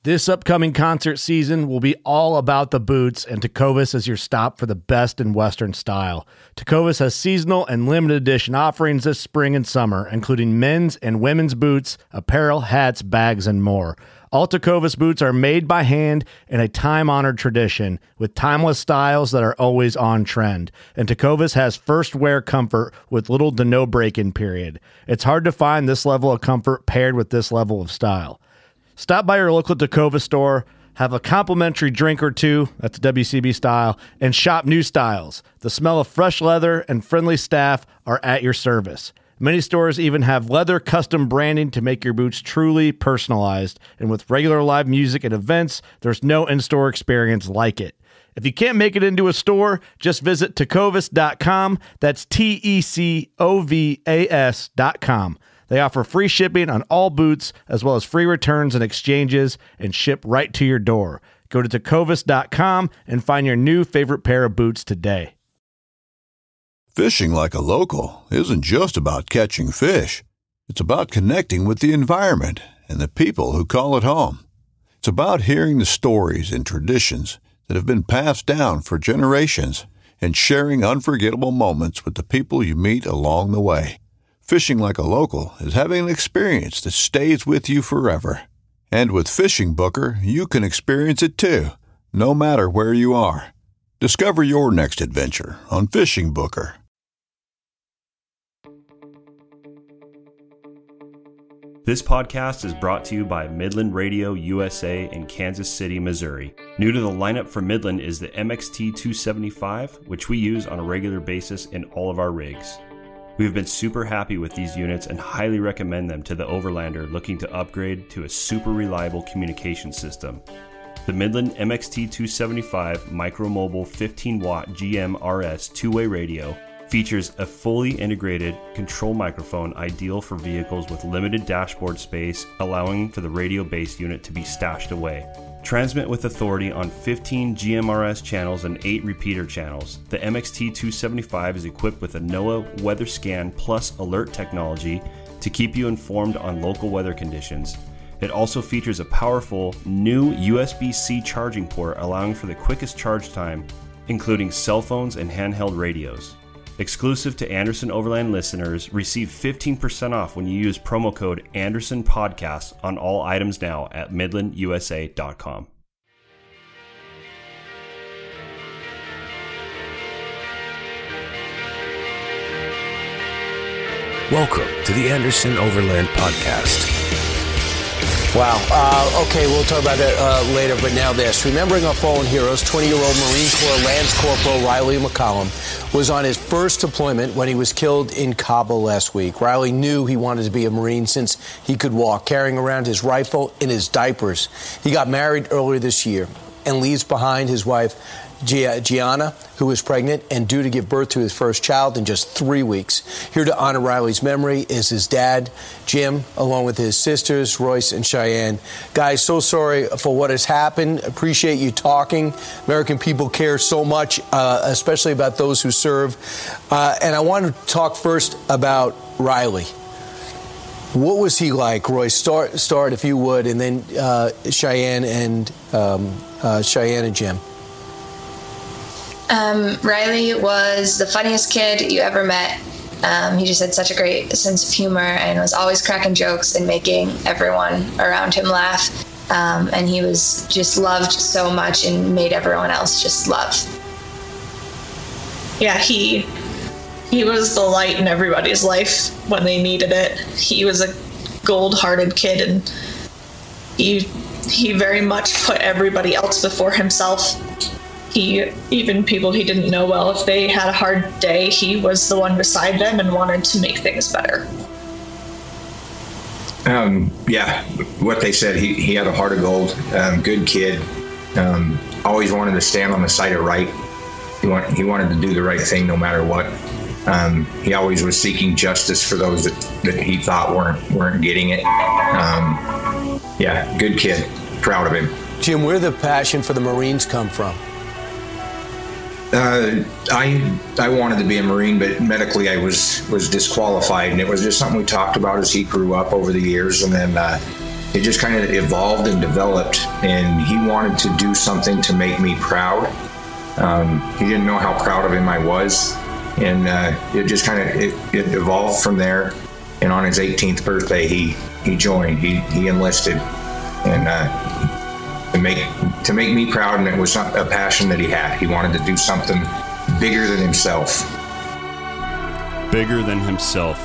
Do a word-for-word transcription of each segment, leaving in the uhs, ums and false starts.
This upcoming concert season will be all about the boots, and Tecovas is your stop for the best in Western style. Tecovas has seasonal and limited edition offerings this spring and summer, including men's and women's boots, apparel, hats, bags, and more. All Tecovas boots are made by hand in a time-honored tradition with timeless styles that are always on trend. And Tecovas has first wear comfort with little to no break-in period. It's hard to find this level of comfort paired with this level of style. Stop by your local Tecovas store, have a complimentary drink or two, that's W C B style, and shop new styles. The smell of fresh leather and friendly staff are at your service. Many stores even have leather custom branding to make your boots truly personalized. And with regular live music and events, there's no in-store experience like it. If you can't make it into a store, just visit tecovas dot com. That's T E C O V A S dot com. They offer free shipping on all boots, as well as free returns and exchanges, and ship right to your door. Go to tecovas dot com and find your new favorite pair of boots today. Fishing like a local isn't just about catching fish. It's about connecting with the environment and the people who call it home. It's about hearing the stories and traditions that have been passed down for generations and sharing unforgettable moments with the people you meet along the way. Fishing like a local is having an experience that stays with you forever. And with Fishing Booker, you can experience it too, no matter where you are. Discover your next adventure on Fishing Booker. This podcast is brought to you by Midland Radio U S A in Kansas City, Missouri. New to the lineup for Midland is the M X T two seventy-five, which we use on a regular basis in all of our rigs. We have been super happy with these units and highly recommend them to the overlander looking to upgrade to a super reliable communication system. The Midland M X T two seventy-five Micromobile fifteen watt G M R S two-way radio features a fully integrated control microphone ideal for vehicles with limited dashboard space, allowing for the radio-based unit to be stashed away. Transmit with authority on fifteen G M R S channels and eight repeater channels. The M X T two seventy-five is equipped with a NOAA Weather Scan Plus alert technology to keep you informed on local weather conditions. It also features a powerful new U S B C charging port, allowing for the quickest charge time, including cell phones and handheld radios. Exclusive to Anderson Overland listeners, receive fifteen percent off when you use promo code Anderson Podcast on all items now at midland u s a dot com. Welcome to the Anderson Overland Podcast. Wow. Uh, okay, we'll talk about that uh, later, but now this. Remembering our fallen heroes, twenty-year-old Marine Corps Lance Corporal Riley McCollum was on his first deployment when he was killed in Kabul last week. Riley knew he wanted to be a Marine since he could walk, carrying around his rifle in his diapers. He got married earlier this year and leaves behind his wife, Gianna, who was pregnant and due to give birth to his first child in just three weeks. Here to honor Riley's memory is his dad, Jim, along with his sisters, Royce and Cheyenne. Guys, so sorry for what has happened. Appreciate you talking. American people care so much, uh, especially about those who serve. Uh, and I want to talk first about Riley. What was he like, Royce? Start, start if you would, and then uh, Cheyenne and um, uh, Cheyenne and Jim. Um, Riley was the funniest kid you ever met. Um, he just had such a great sense of humor and was always cracking jokes and making everyone around him laugh. Um, and he was just loved so much and made everyone else just love. Yeah, he he was the light in everybody's life when they needed it. He was a gold-hearted kid, and he he very much put everybody else before himself. He, even people he didn't know well, if they had a hard day, he was the one beside them and wanted to make things better. Um, yeah, what they said, he, he had a heart of gold, um, good kid, um, always wanted to stand on the side of right. He, want, he wanted to do the right thing no matter what. Um, he always was seeking justice for those that, that he thought weren't, weren't getting it. Um, yeah, good kid, proud of him. Jim, where did the passion for the Marines come from? Uh, I I wanted to be a Marine, but medically I was was disqualified, and it was just something we talked about as he grew up over the years. And then uh, it just kind of evolved and developed, and he wanted to do something to make me proud. Um, he didn't know how proud of him I was, and uh, it just kind of it, it evolved from there. And on his eighteenth birthday, he he joined. He he enlisted, and uh, to make to make me proud. And it was a passion that he had. He wanted to do something bigger than himself. Bigger than himself.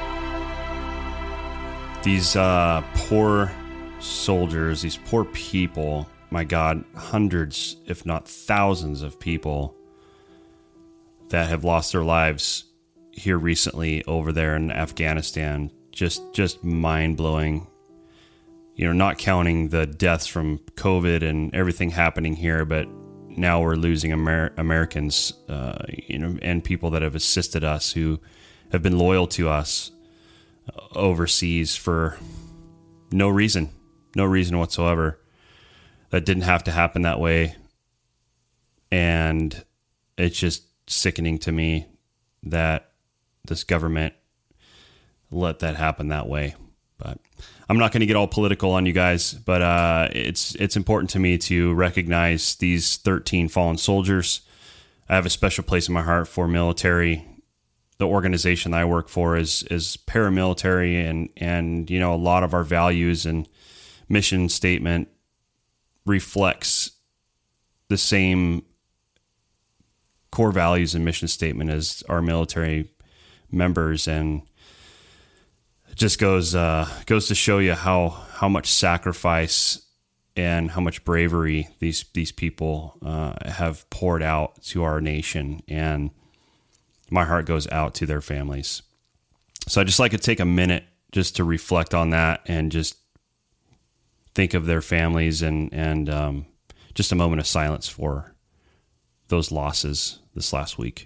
These uh, poor soldiers, these poor people, my God, hundreds, if not thousands of people that have lost their lives here recently over there in Afghanistan. Just, just mind-blowing. You know, not counting the deaths from COVID and everything happening here, but now we're losing Amer- Americans, uh, you know, and people that have assisted us, who have been loyal to us overseas for no reason, no reason whatsoever. That didn't have to happen that way. And it's just sickening to me that this government let that happen that way. But I'm not going to get all political on you guys, but uh, it's it's important to me to recognize these thirteen fallen soldiers. I have a special place in my heart for military. The organization that I work for is is paramilitary, and and you know, a lot of our values and mission statement reflects the same core values and mission statement as our military members, and it just goes uh, goes to show you how how much sacrifice and how much bravery these these people uh, have poured out to our nation. And my heart goes out to their families. So I just like to take a minute just to reflect on that and just think of their families, and, and um, just a moment of silence for those losses this last week.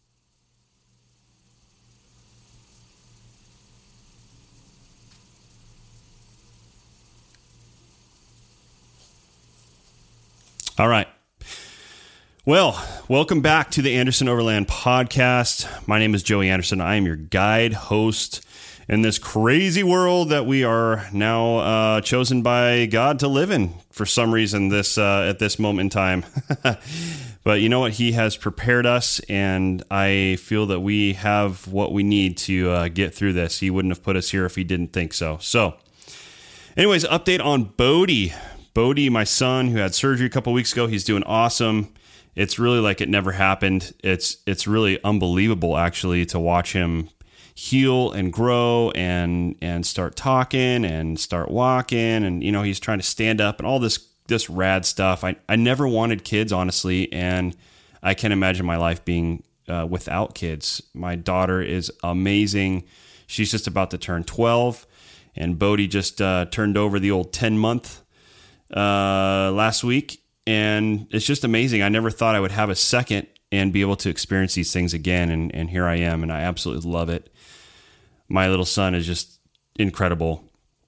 All right. Well, welcome back to the Anderson Overland Podcast. My name is Joey Anderson. I am your guide host in this crazy world that we are now uh, chosen by God to live in for some reason this uh, at this moment in time. But you know what? He has prepared us, and I feel that we have what we need to uh, get through this. He wouldn't have put us here if he didn't think so. So anyways, update on Bodie. Bodie, my son, who had surgery a couple weeks ago, he's doing awesome. It's really like it never happened. It's it's really unbelievable, actually, to watch him heal and grow and and start talking and start walking. And, you know, he's trying to stand up and all this this rad stuff. I, I never wanted kids, honestly, and I can't imagine my life being uh, without kids. My daughter is amazing. She's just about to turn twelve, and Bodie just uh, turned over the old ten-month uh, last week. And it's just amazing. I never thought I would have a second and be able to experience these things again. And, and here I am, and I absolutely love it. My little son is just incredible.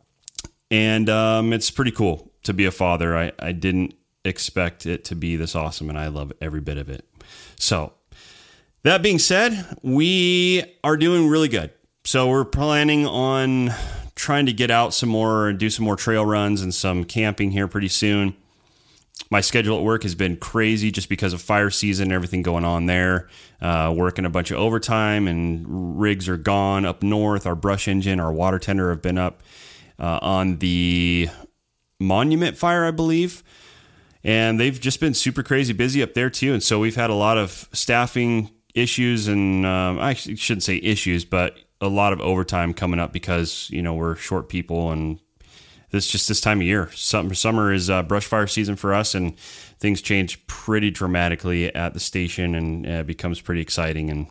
And um, it's pretty cool to be a father. I, I didn't expect it to be this awesome, and I love every bit of it. So that being said, we are doing really good. So we're planning on trying to get out some more, do some more trail runs and some camping here pretty soon. My schedule at work has been crazy just because of fire season and everything going on there. Uh, working a bunch of overtime, and rigs are gone up north. Our brush engine, our water tender have been up uh, on the Monument fire, I believe. And they've just been super crazy busy up there too. And so we've had a lot of staffing issues, and um, I shouldn't say issues, but a lot of overtime coming up because, you know, we're short people, and this just this time of year. Summer, summer is uh, brush fire season for us, and things change pretty dramatically at the station, and uh, it becomes pretty exciting. And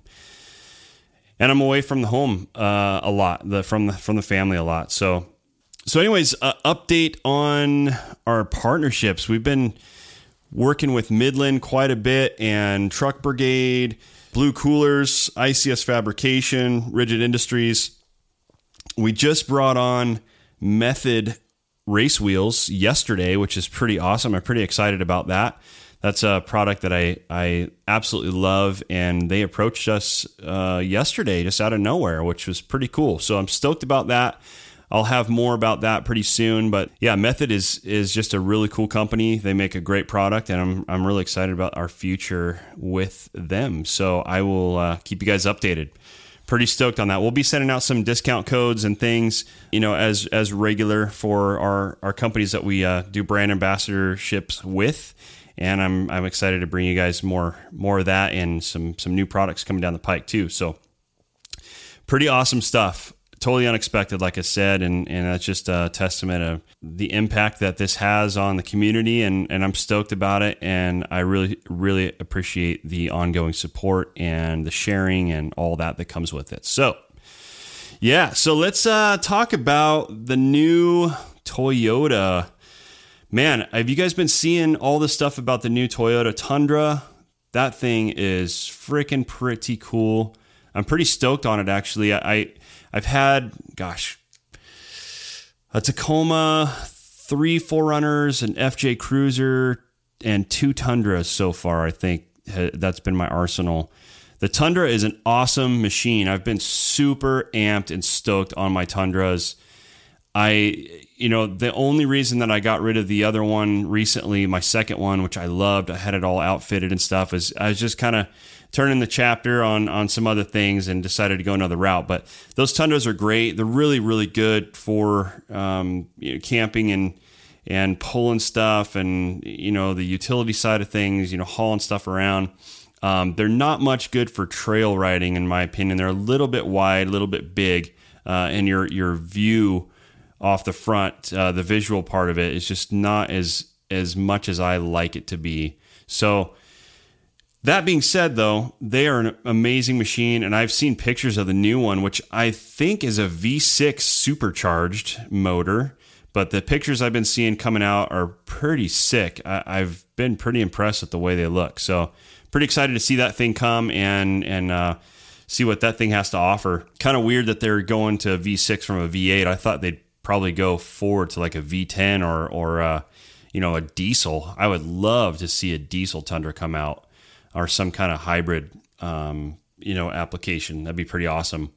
and I'm away from the home uh, a lot, the from the from the family a lot. So so anyways, uh, update on our partnerships. We've been working with Midland quite a bit, and Truck Brigade, Blue Coolers, I C S Fabrication, Rigid Industries. We just brought on Method race wheels yesterday, which is pretty awesome. I'm pretty excited about that. That's a product that I, I absolutely love, and they approached us uh, yesterday just out of nowhere, which was pretty cool. So I'm stoked about that. I'll have more about that pretty soon. But yeah, Method is is just a really cool company. They make a great product, and I'm I'm really excited about our future with them. So I will uh, keep you guys updated. Pretty stoked on that. We'll be sending out some discount codes and things, you know, as as regular for our our companies that we uh, do brand ambassadorships with. And I'm I'm excited to bring you guys more more of that and some some new products coming down the pike too. So pretty awesome stuff. Totally unexpected, like I said, and, and that's just a testament of the impact that this has on the community, and, and I'm stoked about it, and I really, really appreciate the ongoing support and the sharing and all that that comes with it. So, yeah, so let's uh, talk about the new Toyota. Man, have you guys been seeing all this stuff about the new Toyota Tundra? That thing is freaking pretty cool. I'm pretty stoked on it, actually. I... I've had, gosh, a Tacoma, three four runners, an F J Cruiser, and two Tundras so far, I think. That's been my arsenal. The Tundra is an awesome machine. I've been super amped and stoked on my Tundras. I, you know, the only reason that I got rid of the other one recently, my second one, which I loved, I had it all outfitted and stuff, is I was just kind of turning the chapter on on some other things and decided to go another route. But those Tundras are great. They're really, really good for um, you know, camping and and pulling stuff and, you know, the utility side of things, you know, hauling stuff around. Um, they're not much good for trail riding, in my opinion. They're a little bit wide, a little bit big, uh, and your your view off the front, uh, the visual part of it is just not as as much as I like it to be. So that being said, though, they are an amazing machine, and I've seen pictures of the new one, which I think is a V six supercharged motor, but the pictures I've been seeing coming out are pretty sick. I, I've been pretty impressed with the way they look, so pretty excited to see that thing come and and uh, see what that thing has to offer. Kind of weird that they're going to a V six from a V eight. I thought they'd probably go forward to like a V ten or or uh, you know, a diesel. I would love to see a diesel Tundra come out, or some kind of hybrid, um, you know, application. That'd be pretty awesome.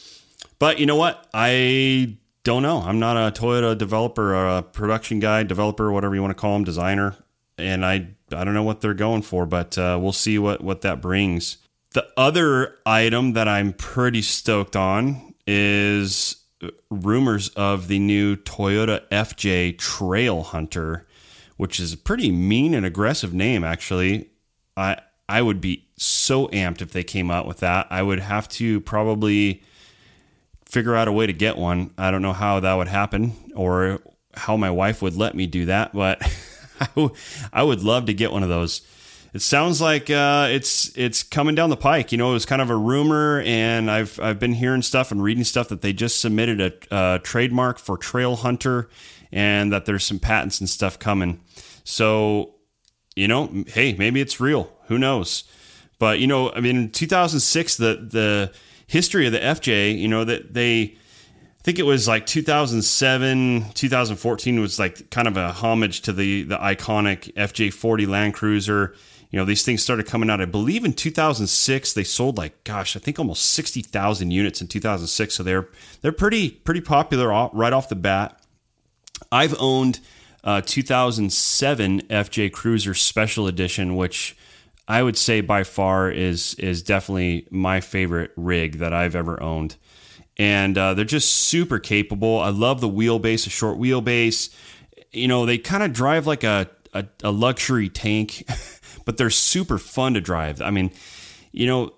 But you know what? I don't know. I'm not a Toyota developer or a production guy, developer, whatever you want to call them, designer. And I I don't know what they're going for, but uh, we'll see what, what that brings. The other item that I'm pretty stoked on is rumors of the new Toyota F J Trail Hunter, which is a pretty mean and aggressive name, actually. I I would be so amped if they came out with that. I would have to probably figure out a way to get one. I don't know how that would happen or how my wife would let me do that, but I, w- I would love to get one of those. It sounds like uh, it's it's coming down the pike. You know, it was kind of a rumor, and I've I've been hearing stuff and reading stuff that they just submitted a, a trademark for Trail Hunter, and that there's some patents and stuff coming. So, you know, hey, maybe it's real. Who knows? But, you know, I mean, in two thousand six, the the history of the F J, you know, that they, I think it was like two thousand seven, two thousand fourteen was like kind of a homage to the the iconic F J forty Land Cruiser. You know, these things started coming out, I believe in two thousand six. They sold like, gosh, I think almost sixty thousand units in two thousand six. So they're they're pretty pretty popular right off the bat. I've owned uh, two thousand seven F J Cruiser Special Edition, which I would say by far is is definitely my favorite rig that I've ever owned. And uh, they're just super capable. I love the wheelbase, a short wheelbase. You know, they kind of drive like a, a, a luxury tank, but they're super fun to drive. I mean, you know,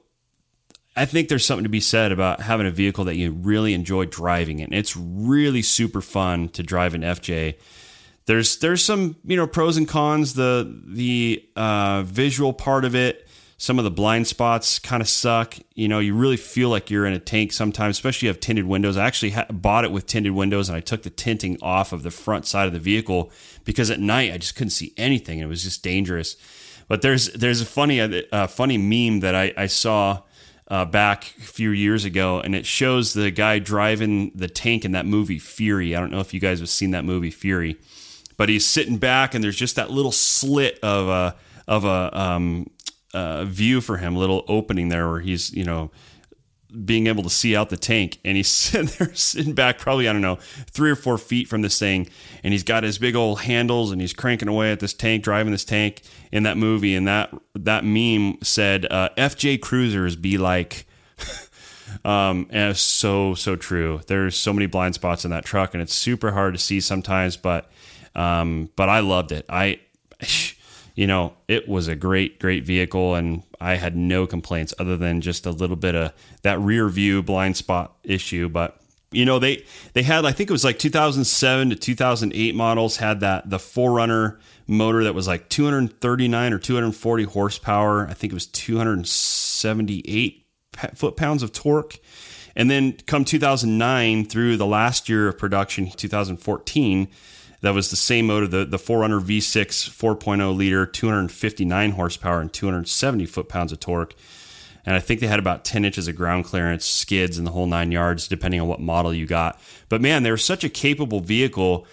I think there's something to be said about having a vehicle that you really enjoy driving in. It's really super fun to drive an F J. There's there's some, you know, pros and cons. The the uh, visual part of it, some of the blind spots kind of suck. You know, you really feel like you're in a tank sometimes, especially if you have tinted windows. I actually ha- bought it with tinted windows, and I took the tinting off of the front side of the vehicle because at night I just couldn't see anything. It was just dangerous. But there's there's a funny uh, funny meme that I, I saw uh, back a few years ago, and it shows the guy driving the tank in that movie Fury. I don't know if you guys have seen that movie Fury. But he's sitting back, and there's just that little slit of a of a um, uh, view for him, little opening there where he's, you know, being able to see out the tank, and he's sitting there sitting back probably, I don't know, three or four feet from this thing, and he's got his big old handles and he's cranking away at this tank, driving this tank in that movie. And that that meme said, uh, F J Cruisers be like, um, and it's so, so true. There's so many blind spots in that truck, and it's super hard to see sometimes, but um, but I loved it. I You know, it was a great, great vehicle, and I had no complaints other than just a little bit of that rear view blind spot issue. But, you know, they they had, I think it was like two thousand seven to two thousand eight models had that, the four runner motor that was like two hundred thirty-nine or two hundred forty horsepower. I think it was two hundred seventy-eight foot-pounds of torque. And then come two thousand nine through the last year of production, two thousand fourteen, that was the same motor, the, the four runner V six four point oh liter, two hundred fifty-nine horsepower and two hundred seventy foot-pounds of torque. And I think they had about ten inches of ground clearance, skids, and the whole nine yards, depending on what model you got. But man, they were such a capable vehicle.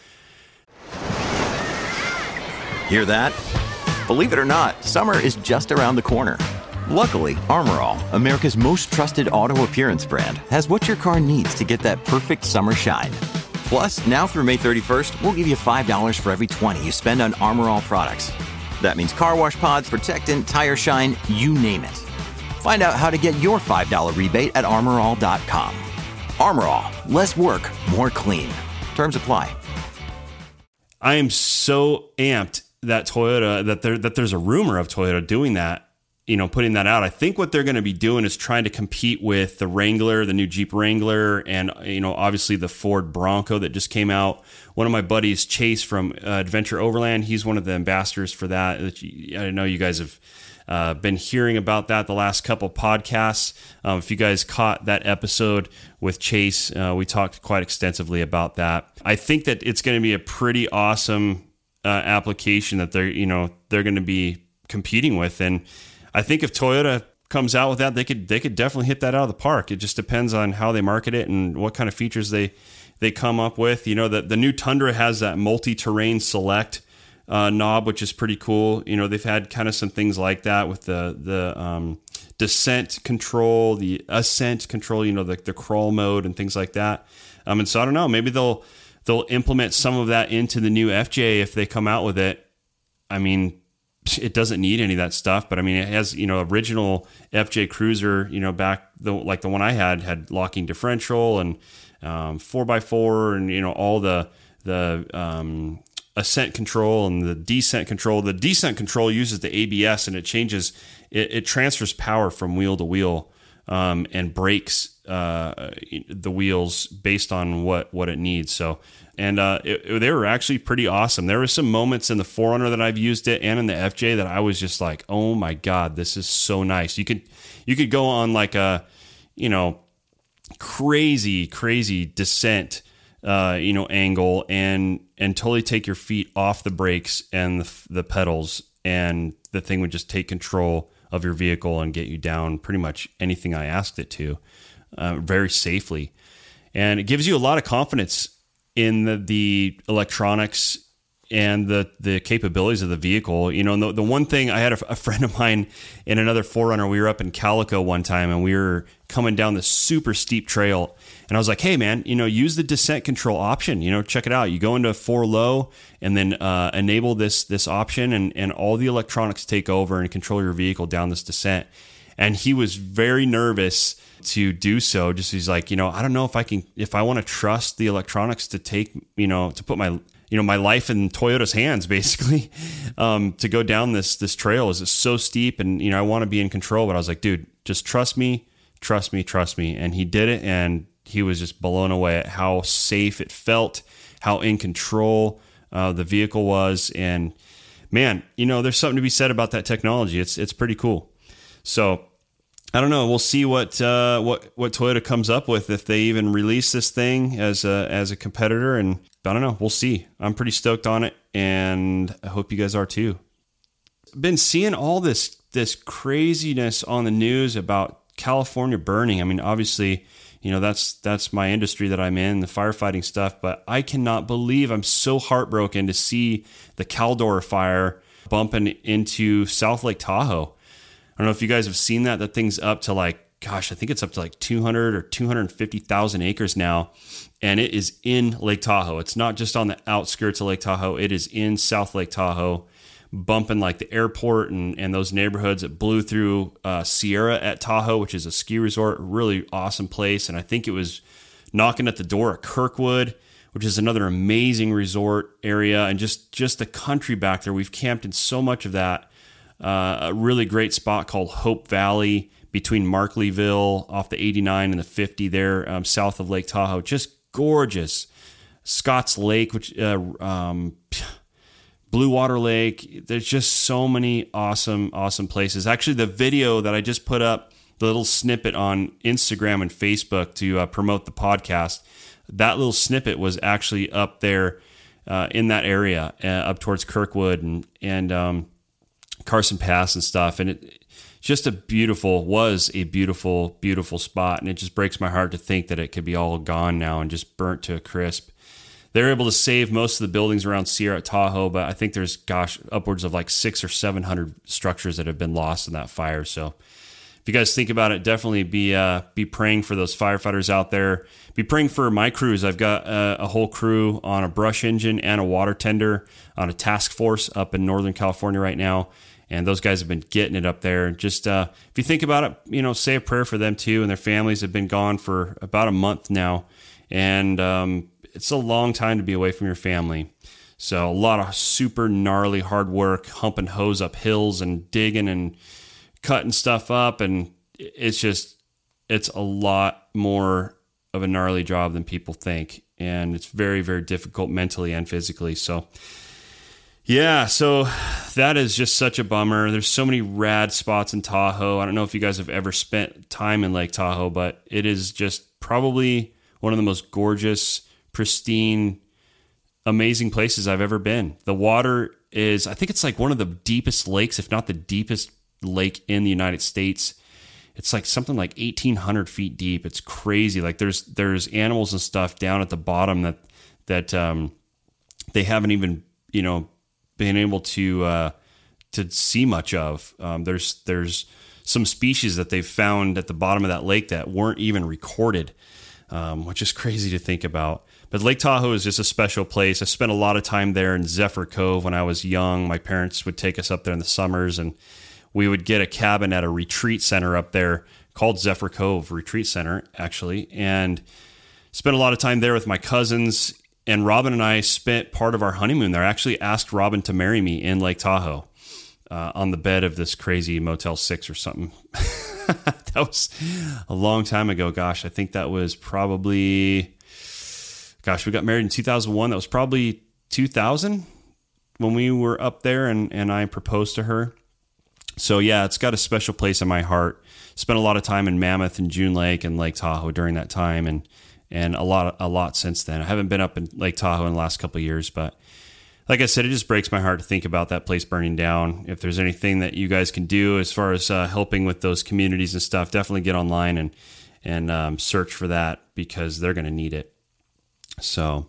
Hear that? Believe it or not, summer is just around the corner. Luckily, Armor All, America's most trusted auto appearance brand, has what your car needs to get that perfect summer shine. Plus, now through May thirty-first, we'll give you five dollars for every twenty you spend on Armor All products. That means car wash pods, protectant, tire shine, you name it. Find out how to get your five dollars rebate at armor all dot com. Armor All, less work, more clean. Terms apply. I am so amped that Toyota, that there that there's a rumor of Toyota doing that, you know, putting that out. I think what they're going to be doing is trying to compete with the Wrangler, the new Jeep Wrangler, and, you know, obviously the Ford Bronco that just came out. One of my buddies, Chase from uh, Adventure Overland, he's one of the ambassadors for that. I know you guys have uh, been hearing about that the last couple podcasts. Um, if you guys caught that episode with Chase, uh, we talked quite extensively about that. I think that it's going to be a pretty awesome uh, application that they're, you know, they're going to be competing with. And I think if Toyota comes out with that, they could they could definitely hit that out of the park. It just depends on how they market it and what kind of features they they come up with. You know, the, the new Tundra has that multi-terrain select uh, knob, which is pretty cool. You know, they've had kind of some things like that with the the um, descent control, the ascent control, you know, the, the crawl mode and things like that. Um, and so I don't know, maybe they'll they'll implement some of that into the new F J if they come out with it. I mean, it doesn't need any of that stuff, but I mean, it has, you know, original F J Cruiser, you know, back the, like the one I had, had locking differential and um, four by four and, you know, all the, the um, ascent control and the descent control. The descent control uses the A B S and it changes, it, it transfers power from wheel to wheel um, and brakes uh, the wheels based on what, what it needs. So, And uh, it, it, they were actually pretty awesome. There were some moments in the four runner that I've used it and in the F J that I was just like, oh my God, this is so nice. You could you could go on like a, you know, crazy, crazy descent, uh, you know, angle and and totally take your feet off the brakes and the, the pedals, and the thing would just take control of your vehicle and get you down pretty much anything I asked it to, uh, very safely. And it gives you a lot of confidence in the, the electronics and the, the capabilities of the vehicle. You know, and the, the one thing, I had a, a friend of mine in another four runner, we were up in Calico one time and we were coming down this super steep trail. And I was like, hey man, you know, use the descent control option, you know, check it out. You go into four low and then uh, enable this, this option and, and all the electronics take over and control your vehicle down this descent. And he was very nervous to do so. Just he's like, you know, I don't know if I can, if I want to trust the electronics to take, you know, to put my, you know, my life in Toyota's hands, basically, um, to go down this, this trail. Is so steep and, you know, I want to be in control, but I was like, dude, just trust me, trust me, trust me. And he did it. And he was just blown away at how safe it felt, how in control uh, the vehicle was. And man, you know, there's something to be said about that technology. It's, it's pretty cool. So, I don't know. We'll see what uh, what what Toyota comes up with if they even release this thing as a as a competitor. And I don't know. We'll see. I'm pretty stoked on it, and I hope you guys are too. Been seeing all this this craziness on the news about California burning. I mean, obviously, you know that's that's my industry that I'm in, the firefighting stuff. But I cannot believe, I'm so heartbroken to see the Caldor fire bumping into South Lake Tahoe. I don't know if you guys have seen that. That thing's up to like gosh, I think it's up to like two hundred or two hundred fifty thousand acres now. And it is in Lake Tahoe. It's not just on the outskirts of Lake Tahoe. It is in South Lake Tahoe, bumping like the airport and, and those neighborhoods. It blew through uh, Sierra at Tahoe, which is a ski resort, really awesome place. And I think it was knocking at the door at Kirkwood, which is another amazing resort area. And just, just the country back there. We've camped in so much of that. Uh, a really great spot called Hope Valley between Markleyville off the eighty-nine and the fifty there, um, south of Lake Tahoe. Just gorgeous. Scotts Lake, which uh, um, Blue Water Lake. There's just so many awesome, awesome places. Actually, the video that I just put up, the little snippet on Instagram and Facebook to uh, promote the podcast, that little snippet was actually up there uh, in that area, uh, up towards Kirkwood and and um, Carson Pass and stuff. And it just a beautiful, was a beautiful, beautiful spot. And it just breaks my heart to think that it could be all gone now and just burnt to a crisp. They're able to save most of the buildings around Sierra at Tahoe, but I think there's, gosh, upwards of like six or seven hundred structures that have been lost in that fire. So if you guys think about it, definitely be uh, be praying for those firefighters out there. Be praying for my crews. I've got uh, a whole crew on a brush engine and a water tender on a task force up in Northern California right now. And those guys have been getting it up there. Just uh, if you think about it, you know, say a prayer for them too. And their families have been gone for about a month now. And um, it's a long time to be away from your family. So a lot of super gnarly hard work, humping hose up hills and digging and cutting stuff up. And it's just, it's a lot more of a gnarly job than people think. And it's very, very difficult mentally and physically. So yeah, so that is just such a bummer. There's so many rad spots in Tahoe. I don't know if you guys have ever spent time in Lake Tahoe, but it is just probably one of the most gorgeous, pristine, amazing places I've ever been. The water is, I think it's like one of the deepest lakes, if not the deepest lake in the United States. It's like something like eighteen hundred feet deep. It's crazy. Like there's there's animals and stuff down at the bottom that that um, they haven't even, you know, been able to uh, to see much of. Um, there's there's some species that they've found at the bottom of that lake that weren't even recorded, um, which is crazy to think about. But Lake Tahoe is just a special place. I spent a lot of time there in Zephyr Cove when I was young. My parents would take us up there in the summers, and we would get a cabin at a retreat center up there called Zephyr Cove Retreat Center, actually, and spent a lot of time there with my cousins. And Robin and I spent part of our honeymoon there. I actually asked Robin to marry me in Lake Tahoe uh, on the bed of this crazy Motel six or something. That was a long time ago. Gosh, I think that was probably, gosh, we got married in two thousand one. That was probably two thousand when we were up there and, and I proposed to her. So yeah, it's got a special place in my heart. Spent a lot of time in Mammoth and June Lake and Lake Tahoe during that time. And And a lot, a lot since then. I haven't been up in Lake Tahoe in the last couple of years, but like I said, it just breaks my heart to think about that place burning down. If there's anything that you guys can do as far as uh, helping with those communities and stuff, definitely get online and and um, search for that because they're going to need it. So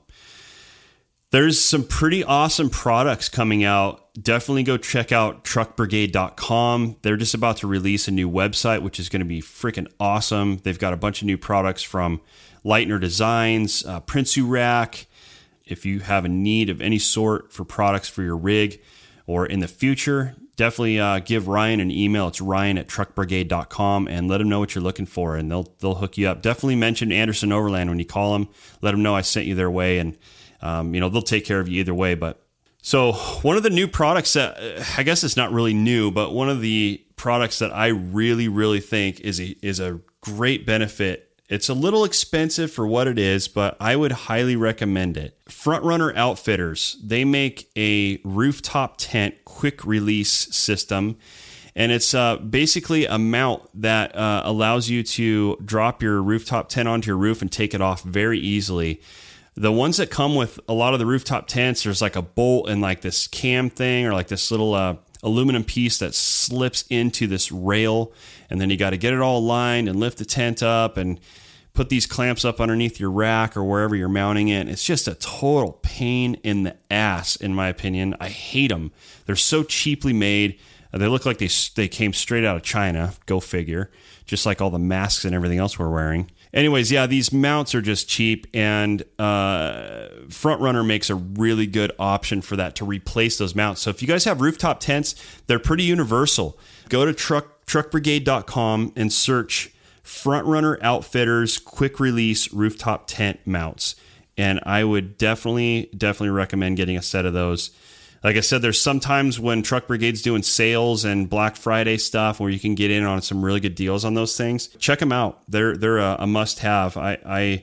there's some pretty awesome products coming out. Definitely go check out truck brigade dot com. They're just about to release a new website, which is going to be freaking awesome. They've got a bunch of new products from Lightner Designs, uh, Prinsu Rack. If you have a need of any sort for products for your rig or in the future, definitely uh, give Ryan an email. It's Ryan at truck brigade dot com and let him know what you're looking for, and they'll they'll hook you up. Definitely mention Anderson Overland when you call them. Let them know I sent you their way, and um, you know they'll take care of you either way. But so one of the new products that I guess it's not really new, but one of the products that I really really think is a, is a great benefit. It's a little expensive for what it is, but I would highly recommend it. Front Runner Outfitters, they make a rooftop tent quick release system, and it's uh, basically a mount that uh, allows you to drop your rooftop tent onto your roof and take it off very easily. The ones that come with a lot of the rooftop tents, there's like a bolt and like this cam thing or like this little uh, aluminum piece that slips into this rail, and then you got to get it all aligned and lift the tent up and put these clamps up underneath your rack or wherever you're mounting it. It's just a total pain in the ass, in my opinion. I hate them. They're so cheaply made. Uh, they look like they they came straight out of China. Go figure. Just like all the masks and everything else we're wearing. Anyways, yeah, these mounts are just cheap, and uh, Front Runner makes a really good option for that to replace those mounts. So if you guys have rooftop tents, they're pretty universal. Go to truck truck brigade dot com and search Front Runner Outfitters quick release rooftop tent mounts. And I would definitely, definitely recommend getting a set of those. Like I said, there's sometimes when Truck Brigade's doing sales and Black Friday stuff where you can get in on some really good deals on those things. Check them out. They're they're a, a must-have. I, I,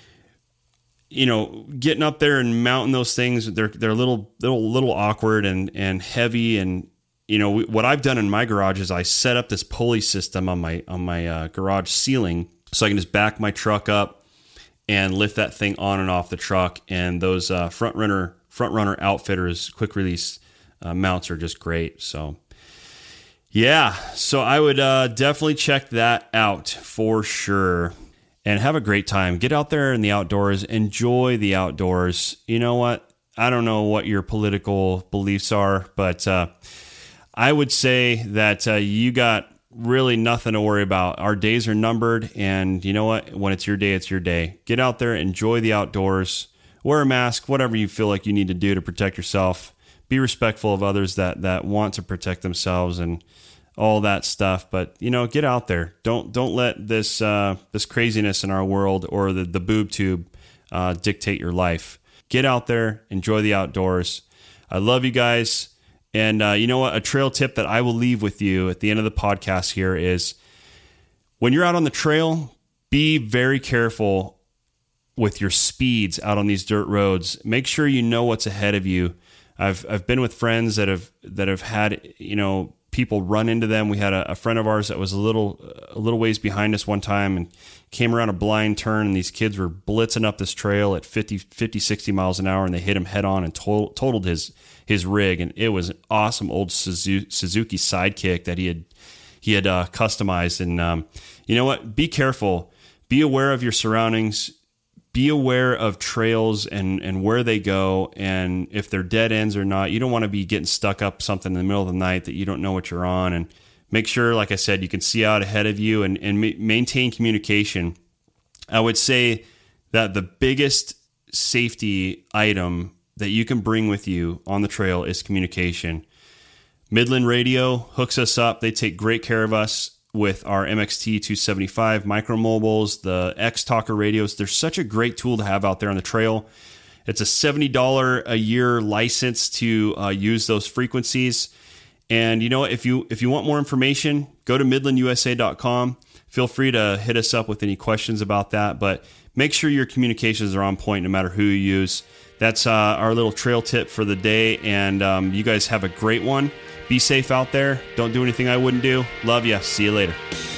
you know, getting up there and mounting those things, they're they're a little little little awkward and and heavy. And you know what I've done in my garage is I set up this pulley system on my on my uh, garage ceiling so I can just back my truck up and lift that thing on and off the truck. And those uh, Front Runner. Front Runner Outfitters quick release uh, mounts are just great. So yeah, so I would uh, definitely check that out for sure, and have a great time. Get out there in the outdoors, enjoy the outdoors. You know what? I don't know what your political beliefs are, but uh, I would say that uh, you got really nothing to worry about. Our days are numbered, and you know what? When it's your day, it's your day. Get out there, enjoy the outdoors. Wear a mask, whatever you feel like you need to do to protect yourself. Be respectful of others that, that want to protect themselves and all that stuff. But, you know, get out there. Don't don't let this uh, this craziness in our world or the, the boob tube uh, dictate your life. Get out there. Enjoy the outdoors. I love you guys. And uh, you know what? A trail tip that I will leave with you at the end of the podcast here is when you're out on the trail, be very careful with your speeds out on these dirt roads. Make sure you know what's ahead of you. I've I've been with friends that have that have had, you know, people run into them. We had a, a friend of ours that was a little a little ways behind us one time and came around a blind turn, and these kids were blitzing up this trail at fifty, sixty miles an hour, and they hit him head on and to- totaled his his rig. And it was an awesome old Suzuki, Suzuki Sidekick that he had he had uh, customized. And um, you know what? Be careful. Be aware of your surroundings. Be aware of trails and, and where they go, and if they're dead ends or not. You don't want to be getting stuck up something in the middle of the night that you don't know what you're on. And make sure, like I said, you can see out ahead of you, and, and ma- maintain communication. I would say that the biggest safety item that you can bring with you on the trail is communication. Midland Radio hooks us up. They take great care of us with our M X T two seventy-five micromobiles, the X-Talker radios. They're such a great tool to have out there on the trail. It's a seventy dollars a year license to uh, use those frequencies. And you know what? If you if you want more information, go to midland u s a dot com. Feel free to hit us up with any questions about that. But make sure your communications are on point no matter who you use. That's uh, our little trail tip for the day. And um, you guys have a great one. Be safe out there. Don't do anything I wouldn't do. Love ya. See you later.